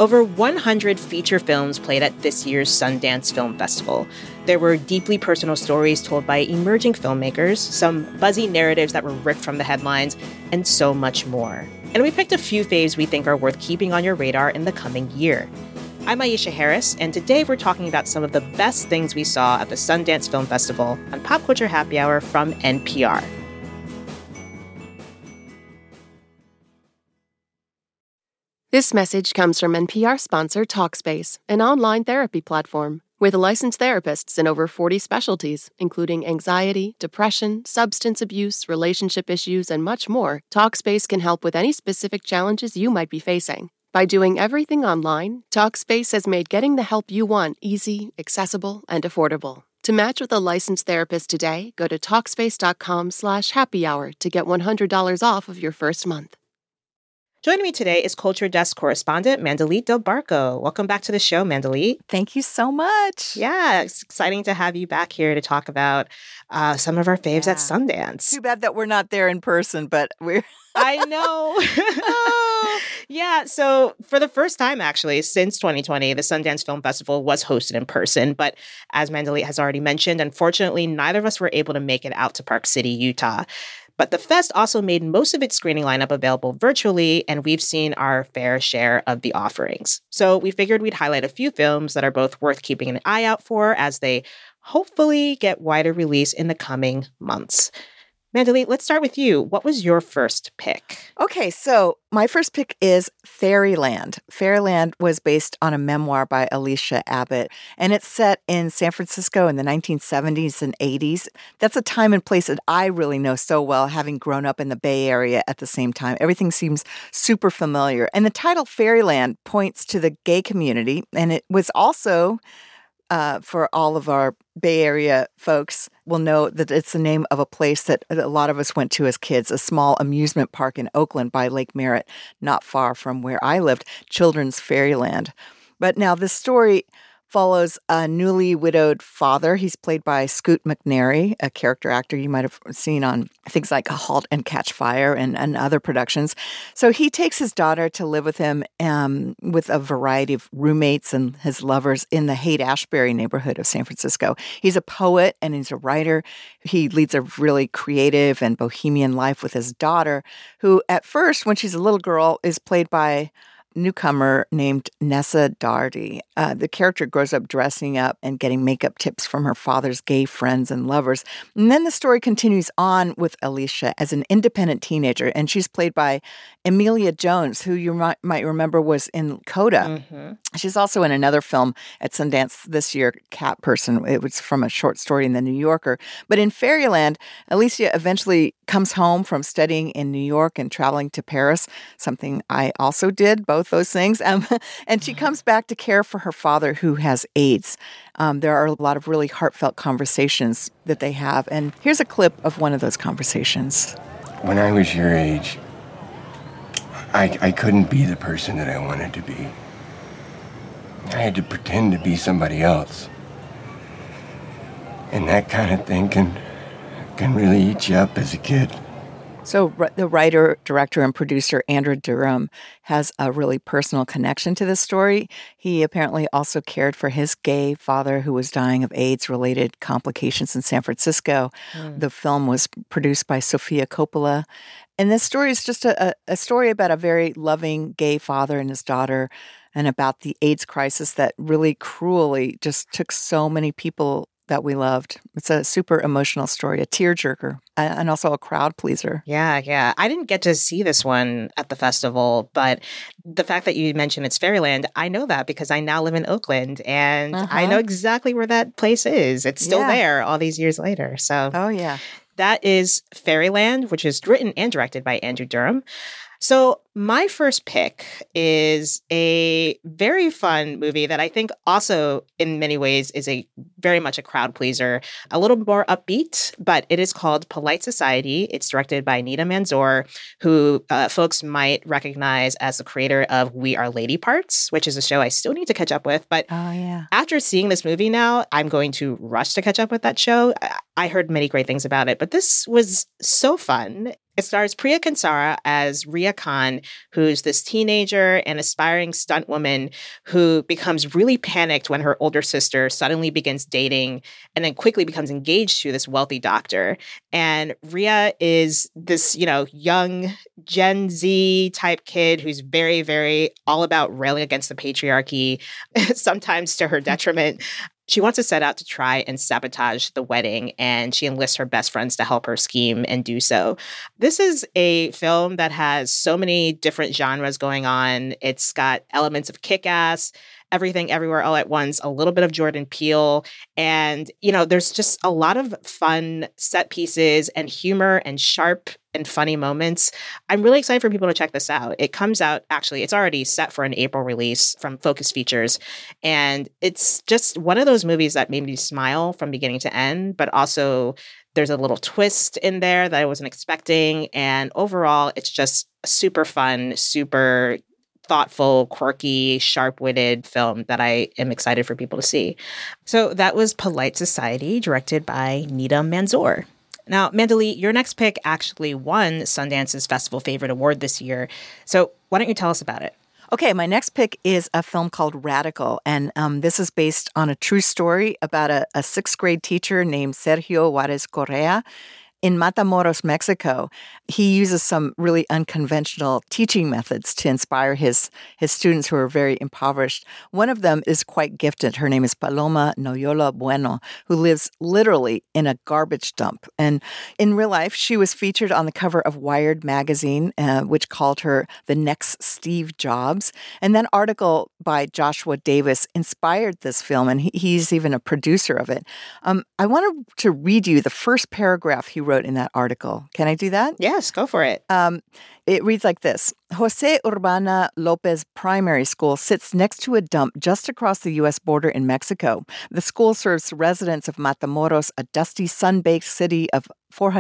Over 100 feature films played at this year's Sundance Film Festival. There were deeply personal stories told by emerging filmmakers, some buzzy narratives that were ripped from the headlines, and so much more. And we picked a few faves we think are worth keeping on your radar in the coming year. I'm Aisha Harris, and today we're talking about some of the best things we saw at the Sundance Film Festival on Pop Culture Happy Hour from NPR. This message comes from NPR sponsor Talkspace, an online therapy platform. With licensed therapists in over 40 specialties, including anxiety, depression, substance abuse, relationship issues, and much more, Talkspace can help with any specific challenges you might be facing. By doing everything online, Talkspace has made getting the help you want easy, accessible, and affordable. To match with a licensed therapist today, go to Talkspace.com/happyhour to get $100 off of your first month. Joining me today is Culture Desk correspondent Mandalit Del Barco. Welcome back to the show, Mandalit. Thank you so much. Yeah, it's exciting to have you back here to talk about some of our faves at Sundance. Too bad that we're not there in person, but we're... I know. Yeah, so for the first time, actually, since 2020, the Sundance Film Festival was hosted in person. But as Mandalit has already mentioned, unfortunately, neither of us were able to make it out to Park City, Utah. But the fest also made most of its screening lineup available virtually, and we've seen our fair share of the offerings. So we figured we'd highlight a few films that are both worth keeping an eye out for as they hopefully get wider release in the coming months. Mandalit, let's start with you. What was your first pick? Okay, so my first pick is Fairyland. Fairyland was based on a memoir by Alicia Abbott, and it's set in San Francisco in the 1970s and 80s. That's a time and place that I really know so well, having grown up in the Bay Area at the same time. Everything seems super familiar. And the title Fairyland points to the gay community, and it was also... for all of our Bay Area folks will know that it's the name of a place that a lot of us went to as kids, a small amusement park in Oakland by Lake Merritt, not far from where I lived, Children's Fairyland. But now this story follows a newly widowed father. He's played by Scoot McNairy, a character actor you might have seen on things like A Halt and Catch Fire and other productions. So he takes his daughter to live with him with a variety of roommates and his lovers in the Haight-Ashbury neighborhood of San Francisco. He's a poet and he's a writer. He leads a really creative and bohemian life with his daughter, who at first, when she's a little girl, is played by newcomer named Nessa Darty. The character grows up dressing up and getting makeup tips from her father's gay friends and lovers. And then the story continues on with Alicia as an independent teenager, and she's played by Emilia Jones, who you might remember was in Coda. Mm-hmm. She's also in another film at Sundance this year, Cat Person. It was from a short story in The New Yorker. But in Fairyland, Alicia eventually comes home from studying in New York and traveling to Paris, something I also did, both those things. And she comes back to care for her father who has AIDS. There are a lot of really heartfelt conversations that they have. And here's a clip of one of those conversations. When I was your age, I couldn't be the person that I wanted to be. I had to pretend to be somebody else. And that kind of thing can really eat you up as a kid. So the writer, director, and producer Andrew Durham has a really personal connection to this story. He apparently also cared for his gay father who was dying of AIDS-related complications in San Francisco. The film was produced by Sofia Coppola. And this story is just a story about a very loving gay father and his daughter, and about the AIDS crisis that really cruelly just took so many people that we loved. It's a super emotional story, a tearjerker, and also a crowd pleaser. Yeah. I didn't get to see this one at the festival, but the fact that you mentioned it's Fairyland, I know that because I now live in Oakland, and I know exactly where that place is. It's still there all these years later. So, oh yeah, that is Fairyland, which is written and directed by Andrew Durham. So my first pick is a very fun movie that I think also in many ways is very much a crowd pleaser, a little more upbeat, but it is called Polite Society. It's directed by Nita Manzoor, who folks might recognize as the creator of We Are Lady Parts, which is a show I still need to catch up with. But after seeing this movie now, I'm going to rush to catch up with that show. I heard many great things about it, but this was so fun. It stars Priya Kansara as Ria Khan, who's this teenager and aspiring stunt woman who becomes really panicked when her older sister suddenly begins dating and then quickly becomes engaged to this wealthy doctor. And Ria is this, young Gen Z type kid who's very, very all about railing against the patriarchy, sometimes to her detriment. She wants to set out to try and sabotage the wedding, and she enlists her best friends to help her scheme and do so. This is a film that has so many different genres going on. It's got elements of Kick-Ass, Everything Everywhere All at Once, a little bit of Jordan Peele. And, there's just a lot of fun set pieces and humor and sharp and funny moments. I'm really excited for people to check this out. It comes out, actually, it's already set for an April release from Focus Features. And it's just one of those movies that made me smile from beginning to end, but also there's a little twist in there that I wasn't expecting. And overall, it's just a super fun, super thoughtful, quirky, sharp-witted film that I am excited for people to see. So that was Polite Society, directed by Nida Manzoor. Now, Mandalee, your next pick actually won Sundance's Festival Favorite Award this year. So why don't you tell us about it? Okay, my next pick is a film called Radical, and this is based on a true story about a sixth grade teacher named Sergio Juarez Correa. In Matamoros, Mexico, he uses some really unconventional teaching methods to inspire his students who are very impoverished. One of them is quite gifted. Her name is Paloma Noyola Bueno, who lives literally in a garbage dump. And in real life, she was featured on the cover of Wired magazine, which called her the next Steve Jobs. And that article by Joshua Davis inspired this film, and he's even a producer of it. I wanted to read you the first paragraph he wrote in that article. Can I do that? Yes, go for it. It reads like this. Jose Urbana Lopez Primary School sits next to a dump just across the U.S. border in Mexico. The school serves residents of Matamoros, a dusty, sun-baked city of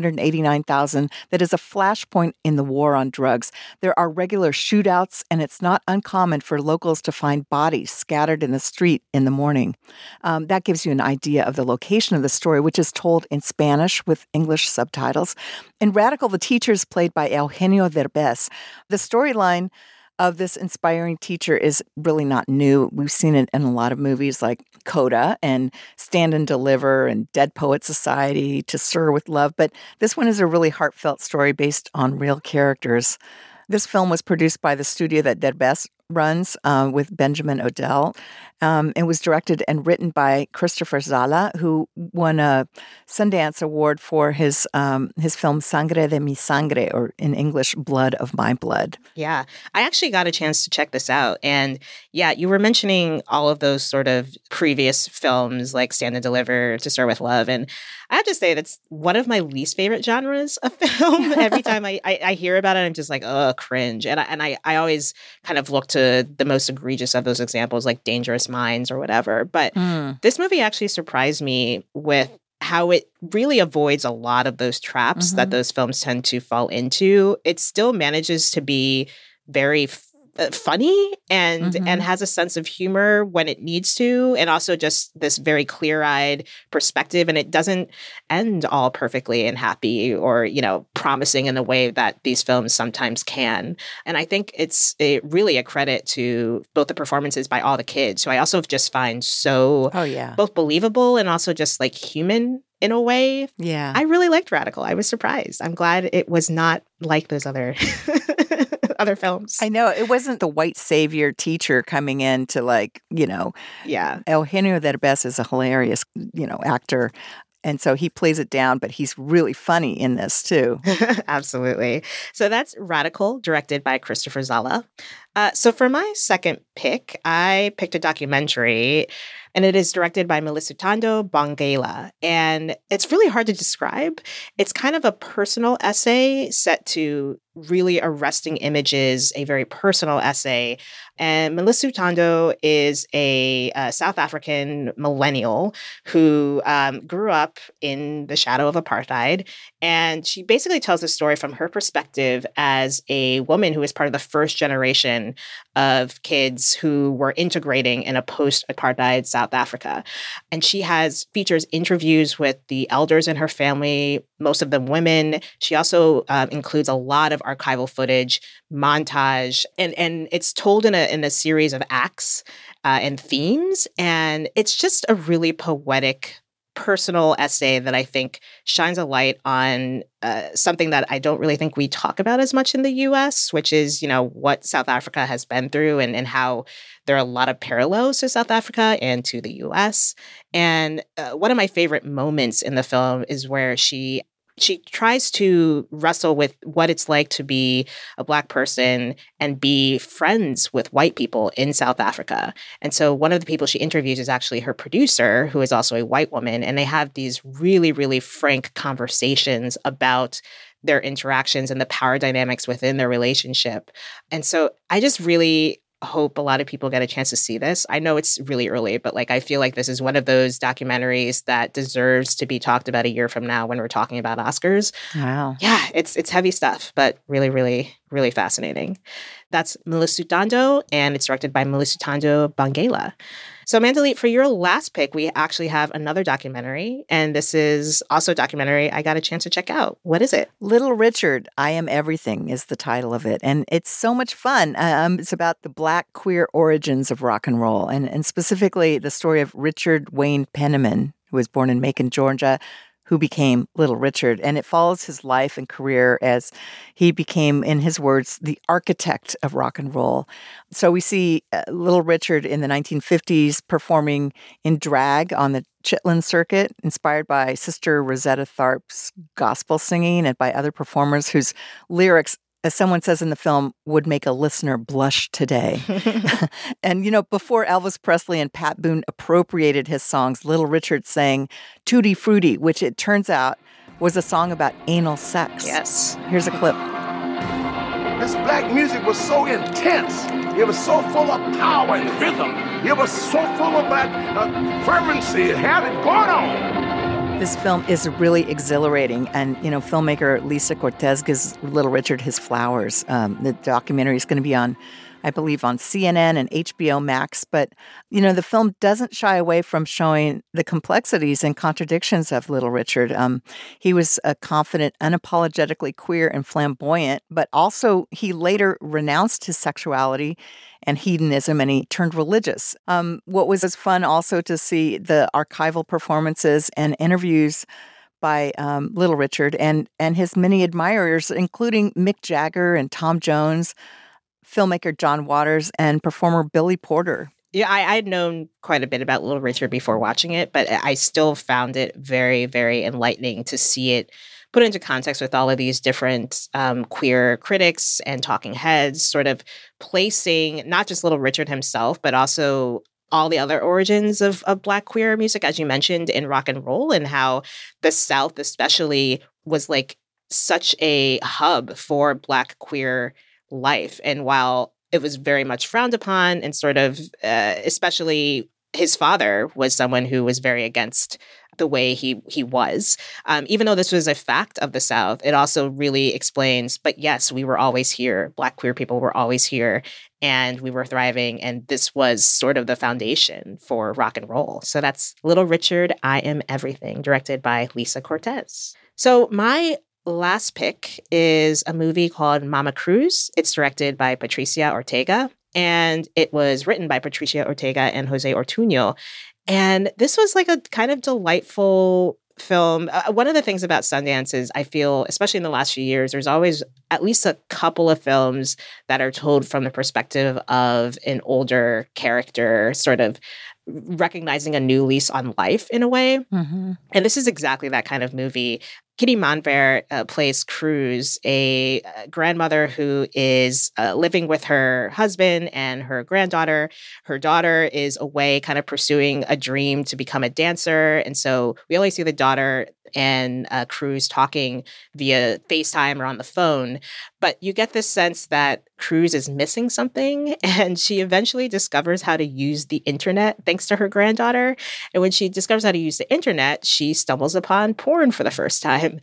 489,000 that is a flashpoint in the war on drugs. There are regular shootouts, and it's not uncommon for locals to find bodies scattered in the street in the morning. That gives you an idea of the location of the story, which is told in Spanish with English subtitles. In Radical, the teacher is played by Eugenio Derbez. The storyline of this inspiring teacher is really not new. We've seen it in a lot of movies like Coda and Stand and Deliver and Dead Poet Society, To Sir with Love. But this one is a really heartfelt story based on real characters. This film was produced by the studio that Derbez runs with Benjamin Odell. It was directed and written by Christopher Zala, who won a Sundance Award for his film Sangre de mi Sangre, or in English, Blood of My Blood. Yeah, I actually got a chance to check this out. And yeah, you were mentioning all of those sort of previous films like Stand and Deliver, To Sir with Love. And I have to say that's one of my least favorite genres of film. Every time I hear about it, I'm just like, oh, cringe. And I always kind of look to the most egregious of those examples, like Dangerous Minds or whatever. But this movie actually surprised me with how it really avoids a lot of those traps that those films tend to fall into. It still manages to be very funny and has a sense of humor when it needs to, and also just this very clear-eyed perspective. And it doesn't end all perfectly and happy or, promising in the way that these films sometimes can. And I think it's really a credit to both the performances by all the kids, who I also just find so both believable and also just like human in a way. Yeah. I really liked Radical. I was surprised. I'm glad it was not like those other other films. I know. It wasn't the white savior teacher coming in to Yeah. Eugenio Derbez is a hilarious, actor. And so he plays it down, but he's really funny in this too. Absolutely. So that's Radical, directed by Christopher Zala. So for my second pick, I picked a documentary, and it is directed by Melisutando Bonguela. And it's really hard to describe. It's kind of a personal essay set to really arresting images, a very personal essay. And Melisutando is a South African millennial who grew up in the shadow of apartheid. And she basically tells the story from her perspective as a woman who is part of the first generation of kids who were integrating in a post-apartheid South South Africa. And she features interviews with the elders in her family, most of them women. She also includes a lot of archival footage, montage, and it's told in a series of acts and themes. And it's just a really poetic, personal essay that I think shines a light on something that I don't really think we talk about as much in the US, which is, what South Africa has been through and how there are a lot of parallels to South Africa and to the US. And one of my favorite moments in the film is where she tries to wrestle with what it's like to be a Black person and be friends with white people in South Africa. And so one of the people she interviews is actually her producer, who is also a white woman. And they have these really, really frank conversations about their interactions and the power dynamics within their relationship. And so I just really hope a lot of people get a chance to see this. I know it's really early, but I feel like this is one of those documentaries that deserves to be talked about a year from now when we're talking about Oscars. Wow. Yeah, it's heavy stuff, but really, really, really fascinating. That's Malusutando, and it's directed by Malusutando Bangela. So Mandalit, for your last pick, we actually have another documentary, and this is also a documentary I got a chance to check out. What is it? Little Richard, I Am Everything is the title of it, and it's so much fun. It's about the Black queer origins of rock and roll, and specifically the story of Richard Wayne Penniman, who was born in Macon, Georgia, who became Little Richard. And it follows his life and career as he became, in his words, the architect of rock and roll. So we see Little Richard in the 1950s performing in drag on the Chitlin circuit, inspired by Sister Rosetta Tharpe's gospel singing and by other performers whose lyrics, as someone says in the film, would make a listener blush today. And, before Elvis Presley and Pat Boone appropriated his songs, Little Richard sang Tutti Frutti, which it turns out was a song about anal sex. Yes. Here's a clip. This black music was so intense. It was so full of power and rhythm. It was so full of that fervency. It had it going on. This film is really exhilarating, and, filmmaker Lisa Cortez gives Little Richard his flowers. The documentary is going to be on, I believe, on CNN and HBO Max, but, the film doesn't shy away from showing the complexities and contradictions of Little Richard. He was a confident, unapologetically queer and flamboyant, but also he later renounced his sexuality and hedonism, and he turned religious. What was fun also to see the archival performances and interviews by Little Richard and his many admirers, including Mick Jagger and Tom Jones, filmmaker John Waters, and performer Billy Porter. Yeah, I had known quite a bit about Little Richard before watching it, but I still found it very, very enlightening to see it put into context with all of these different queer critics and talking heads, sort of placing not just Little Richard himself, but also all the other origins of Black queer music, as you mentioned, in rock and roll, and how the South especially was such a hub for Black queer life. And while it was very much frowned upon and sort of, especially his father was someone who was very against the way he was. Even though this was a fact of the South, it also really explains, but yes, we were always here. Black queer people were always here, and we were thriving. And this was sort of the foundation for rock and roll. So that's Little Richard, I Am Everything, directed by Lisa Cortez. So my last pick is a movie called Mama Cruz. It's directed by Patricia Ortega, and it was written by Patricia Ortega and Jose Ortuño. And this was a kind of delightful film. One of the things about Sundance is I feel, especially in the last few years, there's always at least a couple of films that are told from the perspective of an older character, sort of recognizing a new lease on life in a way. Mm-hmm. And this is exactly that kind of movie. Kitty Monver plays Cruz, a grandmother who is living with her husband and her granddaughter. Her daughter is away kind of pursuing a dream to become a dancer. And so we only see the daughter and Cruz talking via FaceTime or on the phone. But you get this sense that Cruz is missing something, and she eventually discovers how to use the internet thanks to her granddaughter. And when she discovers how to use the internet, she stumbles upon porn for the first time.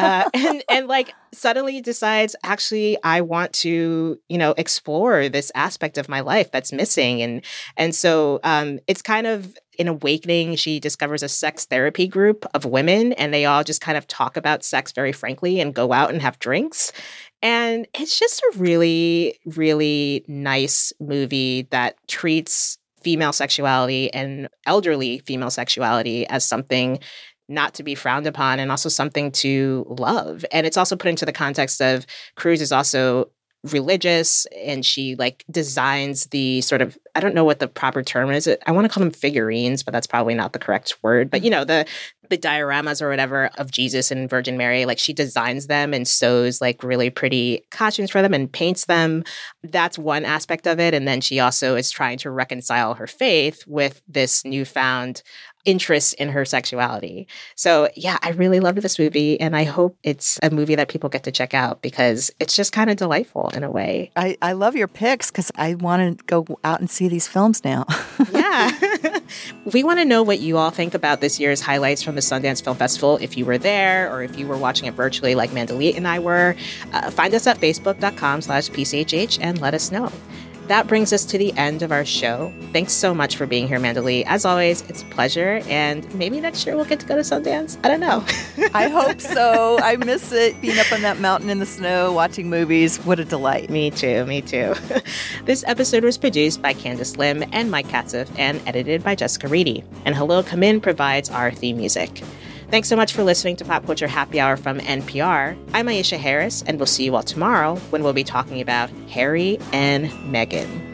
And suddenly decides, actually, I want to, explore this aspect of my life that's missing. And so it's kind of in Awakening, she discovers a sex therapy group of women, and they all just kind of talk about sex very frankly and go out and have drinks. And it's just a really, really nice movie that treats female sexuality and elderly female sexuality as something not to be frowned upon and also something to love. And it's also put into the context of Cruise is also religious, and she like designs the sort of, I don't know what the proper term is. I want to call them figurines, but that's probably not the correct word. But you know, the dioramas or whatever of Jesus and Virgin Mary, like she designs them and sews like really pretty costumes for them and paints them. That's one aspect of it. And then she also is trying to reconcile her faith with this newfound interest in her sexuality. So yeah, I really loved this movie, and I hope it's a movie that people get to check out because it's just kind of delightful in a way. I love your picks because I want to go out and see these films now. Yeah. We want to know what you all think about this year's highlights from the Sundance Film Festival. If you were there or if you were watching it virtually like Mandalit and I were, find us at facebook.com/PCHH and let us know. That brings us to the end of our show. Thanks so much for being here, Mandalit. As always, it's a pleasure. And maybe next year we'll get to go to Sundance. I don't know. I hope so. I miss it, being up on that mountain in the snow, watching movies. What a delight. Me too. This episode was produced by Candace Lim and Mike Katzeff and edited by Jessica Reedy. And Hello Come In provides our theme music. Thanks so much for listening to Pop Culture Happy Hour from NPR. I'm Aisha Harris, and we'll see you all tomorrow when we'll be talking about Harry and Meghan.